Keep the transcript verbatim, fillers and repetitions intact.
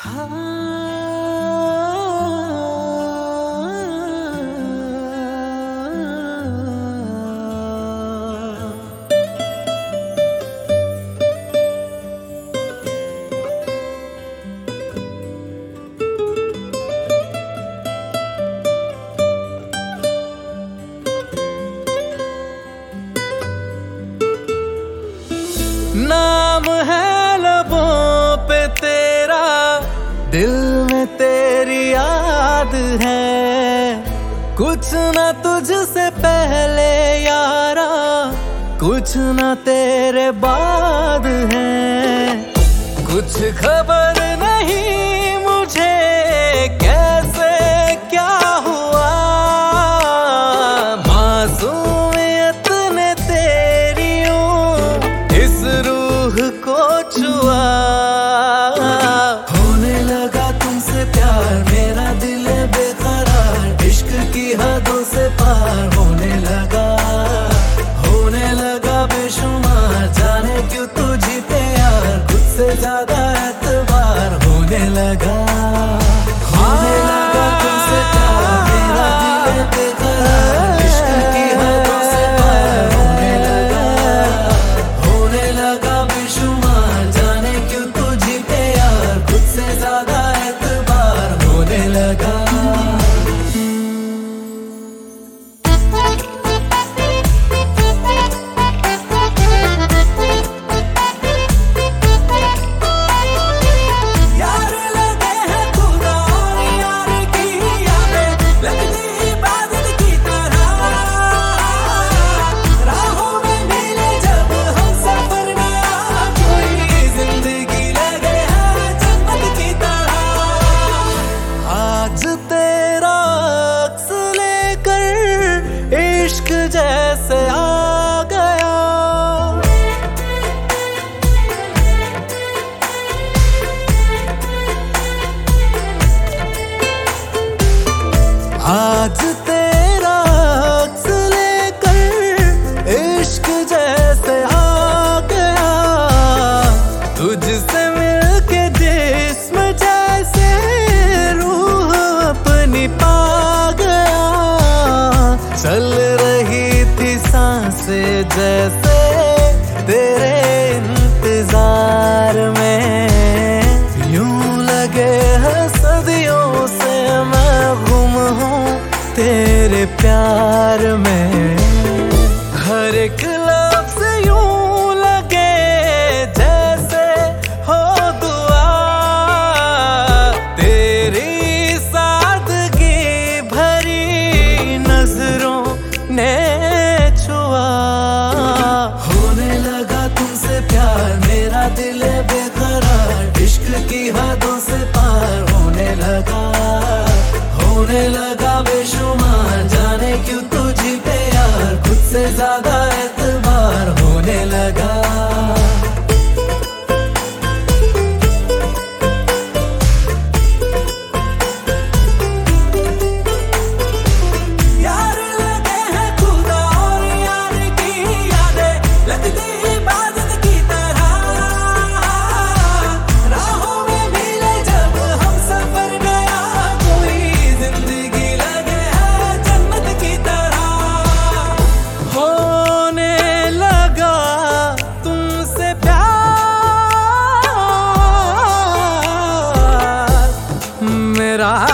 नाम है लबों पे तेरा, दिल में तेरी याद है। कुछ ना तुझसे पहले यारा, कुछ ना तेरे बाद है। कुछ खबर नहीं मुझे कैसे क्या हुआ, मासूमियत ने तेरी इस रूह को छुआ। होने लगा तुमसे प्यार, मेरा दिल बेकरार, इश्क की हदों से पार होने लगा। होने लगा बेशुमार, जाने क्यों तुझी पे यार, खुद से ज्यादा एतबार होने लगा। होने लगा तुमसे प्यार, मेरा दिल बेकरार, इश्क की हदों से पार होने लगा। होने लगा बेशुमार, जाने क्यों तुझी पे यार, खुद से ज्यादा एतबार होने लगा। इश्क जैसे आ गया, आज तेरा अक्स लेकर इश्क जैसे आ गया। तुझसे मिलके जिस्म जैसे रूह अपनी पा गया। चल सांसें जैसे तेरे इंतजार में, यूं लगे है सदियों से मैं गुम हूँ तेरे प्यार में। हर एक लफ्ज़ यूं लगे जैसे हो दुआ, तेरी सादगी भरी नजरों ने होने लगा तुमसे प्यार, मेरा दिल बेकरार, इश्क की हदों से पार होने लगा। होने लगा बेशुमार, जाने क्यों तुझी पे यार, खुद से ज्यादा एतबार होने लगा। मेरा